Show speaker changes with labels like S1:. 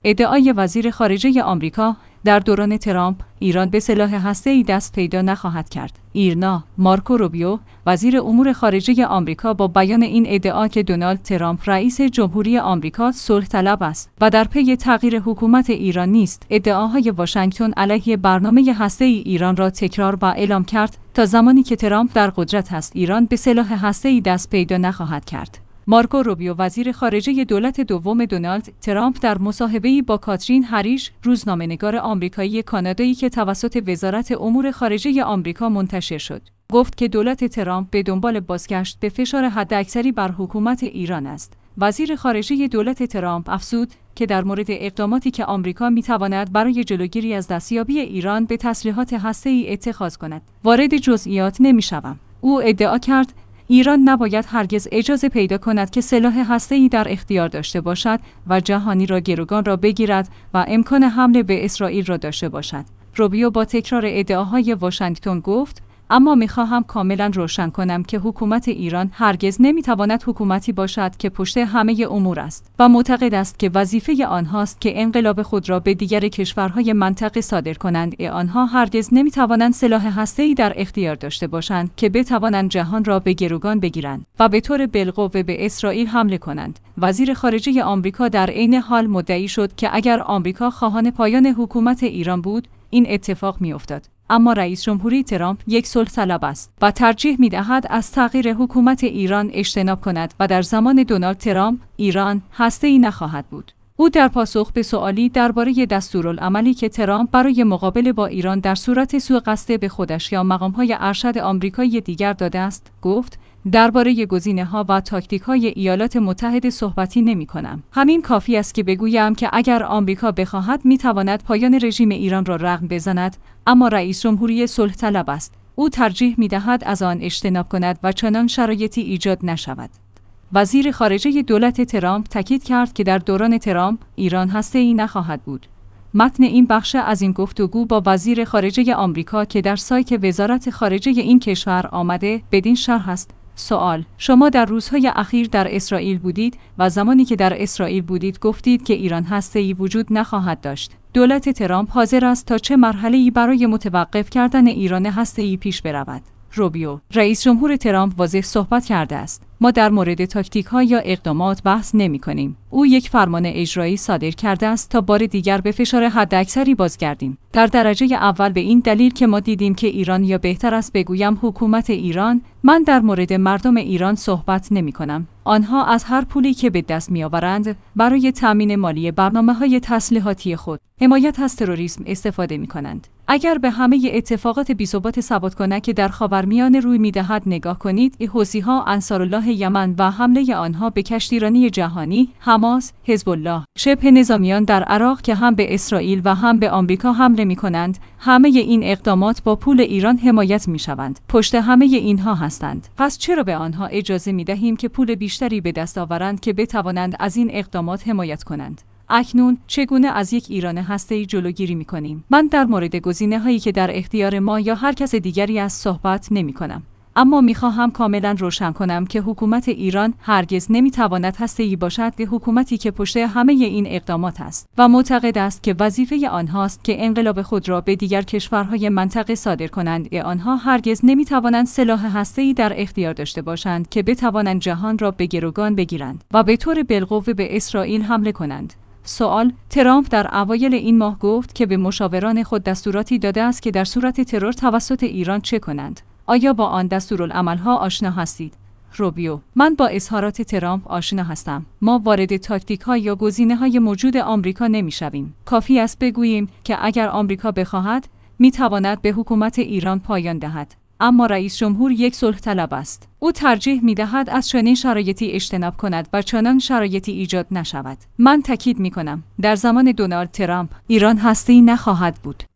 S1: ادعای وزیر خارجه آمریکا: در دوران ترامپ ایران به سلاح هسته‌ای دست پیدا نخواهد کرد. ایرنا: مارکو روبیو، وزیر امور خارجه آمریکا، با بیان این ادعا که دونالد ترامپ رئیس جمهوری آمریکا صلح طلب است و در پی تغییر حکومت ایران نیست، ادعاهای واشنگتن علیه برنامه هسته‌ای ایران را تکرار و اعلام کرد تا زمانی که ترامپ در قدرت است ایران به سلاح هسته‌ای دست پیدا نخواهد کرد. مارکو روبیو، وزیر خارجه دولت دوم دونالد ترامپ، در مصاحبه‌ای با کاترین هریش، روزنامه‌نگار آمریکایی کانادایی که توسط وزارت امور خارجه آمریکا منتشر شد، گفت که دولت ترامپ به دنبال بازگشت به فشار حداکثری بر حکومت ایران است. وزیر خارجه دولت ترامپ افزود که در مورد اقداماتی که آمریکا می‌تواند برای جلوگیری از دستیابی ایران به تسلیحات هسته‌ای اتخاذ کند، وارد جزئیات نمی‌شوم. او ادعا کرد ایران نباید هرگز اجازه پیدا کند که سلاح هسته‌ای در اختیار داشته باشد و جهانی را گروگان را بگیرد و امکان حمله به اسرائیل را داشته باشد. روبیو با تکرار ادعاهای واشنگتن گفت: اما می‌خواهم کاملا روشن کنم که حکومت ایران هرگز نمی‌تواند حکومتی باشد که پشت همه امور است و معتقد است که وظیفه آنهاست که انقلاب خود را به دیگر کشورهای منطقه صادر کنند. آنها هرگز نمی‌توانند سلاح هسته‌ای در اختیار داشته باشند که بتوانند جهان را به گروگان بگیرند و به طور بالقوه به اسرائیل حمله کنند. وزیر خارجه آمریکا در عین حال مدعی شد که اگر آمریکا خواهان پایان حکومت ایران بود، این اتفاق می‌افتاد. اما رئیس جمهوری ترامپ یک صلح طلب است و ترجیح می‌دهد از تغییر حکومت ایران اجتناب کند و در زمان دونالد ترامپ ایران هسته‌ای نخواهد بود. او در پاسخ به سوالی درباره دستورالعملی که ترامپ برای مقابله با ایران در صورت سوء قصد به خودش یا مقام‌های ارشد آمریکایی دیگر داده است، گفت: درباره گزینه‌ها و تاکتیک‌های ایالات متحده صحبتی نمی‌کنم. همین کافی است که بگویم که اگر آمریکا بخواهد می‌تواند پایان رژیم ایران را رقم بزند، اما رئیس جمهوری صلح طلب است. او ترجیح می‌دهد از آن اجتناب کند و چنان شرایطی ایجاد نشود. وزیر خارجه دولت ترامپ تاکید کرد که در دوران ترامپ ایران هسته‌ای نخواهد بود. متن این بخش از این گفتگو با وزیر خارجه آمریکا که در سایت وزارت خارجه این کشور آمده بدین شرح است: سوال: شما در روزهای اخیر در اسرائیل بودید و زمانی که در اسرائیل بودید گفتید که ایران هسته‌ای وجود نخواهد داشت. دولت ترامپ حاضر است تا چه مرحله‌ای برای متوقف کردن ایران هسته‌ای پیش برود؟ روبیو: رئیس جمهور ترامپ واضح صحبت کرده است. ما در مورد تاکتیک‌ها یا اقدامات بحث نمی‌کنیم. او یک فرمان اجرایی صادر کرده است تا بار دیگر به فشار حداکثری بازگردیم. در درجه اول به این دلیل که ما دیدیم که ایران، یا بهتر است بگویم حکومت ایران، من در مورد مردم ایران صحبت نمی‌کنم. آنها از هر پولی که به دست می‌آورند برای تامین مالی برنامه‌های تسلیحاتی خود، حمایت از تروریسم استفاده می‌کنند. اگر به همه اتفاقات بی‌ثبات سبکت‌کنه که در خاورمیانه روی می‌دهد نگاه کنید، حوثی‌ها، انصارالله یمن و حمله آنها به کشتیرانی جهانی، حماس، حزب الله، شبه نظامیان در عراق که هم به اسرائیل و هم به آمریکا حمله می‌کنند، همه این اقدامات با پول ایران حمایت می‌شوند. پشت همه اینها هستند. پس چرا به آنها اجازه می‌دهیم که پول بیشتری به دست آورند که بتوانند از این اقدامات حمایت کنند؟ اکنون چگونه از یک ایران هسته‌ای جلوگیری می‌کنیم؟ من در مورد گزینه‌هایی که در اختیار ما یا هر کس دیگری است صحبت نمی‌کنم. اما می‌خواهم کاملا روشن کنم که حکومت ایران هرگز نمی‌تواند هسته‌ای باشد که حکومتی که پشت همه این اقدامات است و معتقد است که وظیفه آنهاست که انقلاب خود را به دیگر کشورهای منطقه صادر کنند. آنها هرگز نمی‌توانند سلاح هسته‌ای در اختیار داشته باشند که بتوانند جهان را به گروگان بگیرند و به طور بالقوه به اسرائیل حمله کنند. سوال: ترامپ در اوایل این ماه گفت که به مشاوران خود دستوراتی داده است که در صورت ترور توسط ایران چه کنند. آیا با آن دستورالعمل‌ها آشنا هستید؟ روبیو: من با اظهارات ترامپ آشنا هستم. ما وارد تاکتیک‌ها یا گزینه‌های موجود آمریکا نمی‌شویم. کافی است بگوییم که اگر آمریکا بخواهد، می‌تواند به حکومت ایران پایان دهد. اما رئیس جمهور یک صلح طلب است. او ترجیح می‌دهد از چنین شرایطی اجتناب کند و چنان شرایطی ایجاد نشود. من تاکید می‌کنم در زمان دونالد ترامپ ایران هسته‌ای نخواهد بود.